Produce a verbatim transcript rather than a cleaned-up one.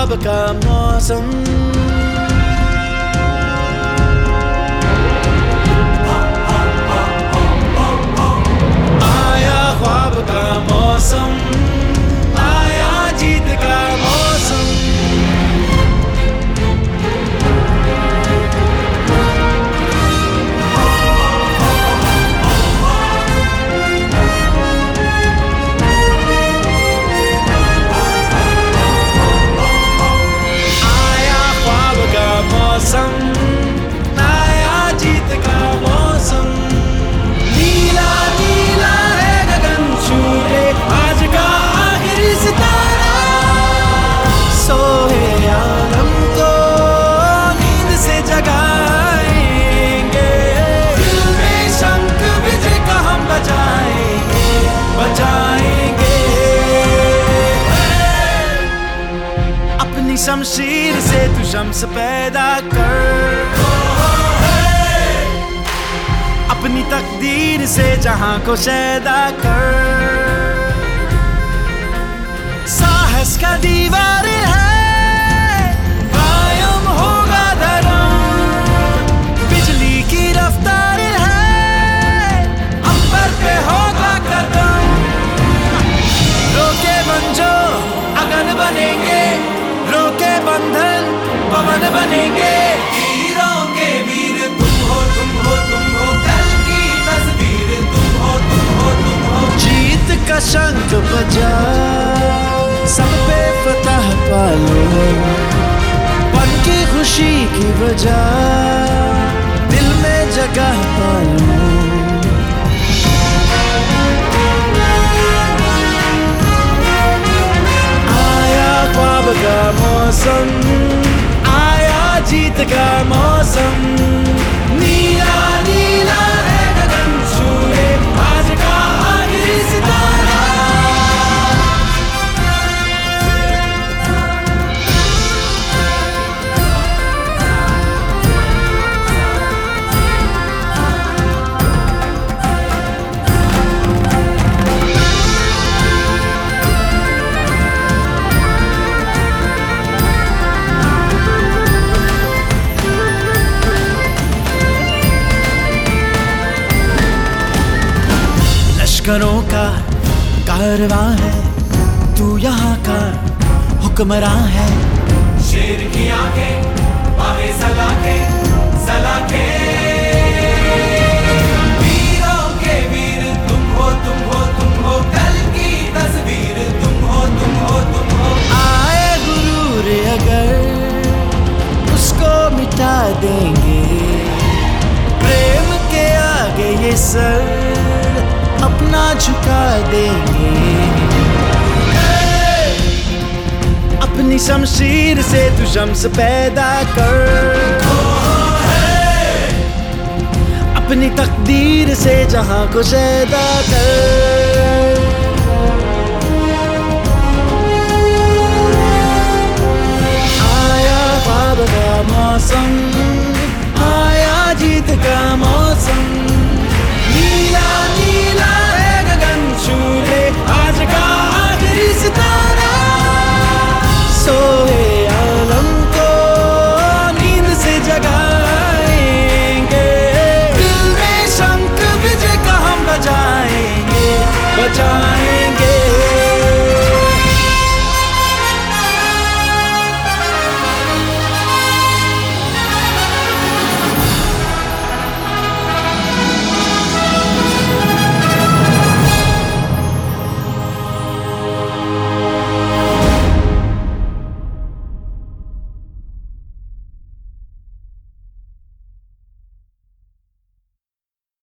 ख्वाब का मौसम, आया ख्वाब का मौसम, आया जीत का मौसम। मौसम आया जीत का मौसम, नीला नीला है गगन छूले आज का आखिरी सितारा। सोए आलम को नींद से जगाएंगे, दिल में शंख विजय का हम बजाएंगे बजाएंगे। अपनी शमशीर से तू शम्स पैदा कर, अपनी तकदीर से जहां को शैदा कर। साहस का दीवार है कायम होगा धर्म, बिजली की रफ्तार है अंबर पे होगा कदम। रोके बंजो अगन बनेंगे, रोके बंधन पवन बनेंगे। वीरों के वीर तुम हो तुम हो तुम हो, कल की तस्वीर तुम हो तुम हो तुम हो। जीत का शंख बजा सब पे फतह पालो, पल की खुशी की वजह दिल में जगह पालो। आया ख्वाब का मौसम, आया जीत का मौसम, नीला नीला है गगन छूले आज का आखिरी सितारा। लश्करों का कारवां है, तू यहाँ का हुक्मरां है। शेर की आंखें बाहें सलाखे सलाखे, वीरों के वीर तुम हो तुम हो तुम हो, कल की तस्वीर तुम हो तुम हो तुम हो। आए गुरूर अगर उसको मिटा देंगे, प्रेम के आगे ये सर अपना झुका देंगे। अपनी शमशीर से तू शम्स पैदा कर, अपनी तकदीर से जहां को शैदा कर। आया ख्वाब का मौसम, आया जीत का मौसम, नीला नीला है गगन छूले आज का आखिरी सितारा। सोए आलम को नींद से जगाएंगे, दिल में शंख विजय का हम बजाएंगे बजाएंगे।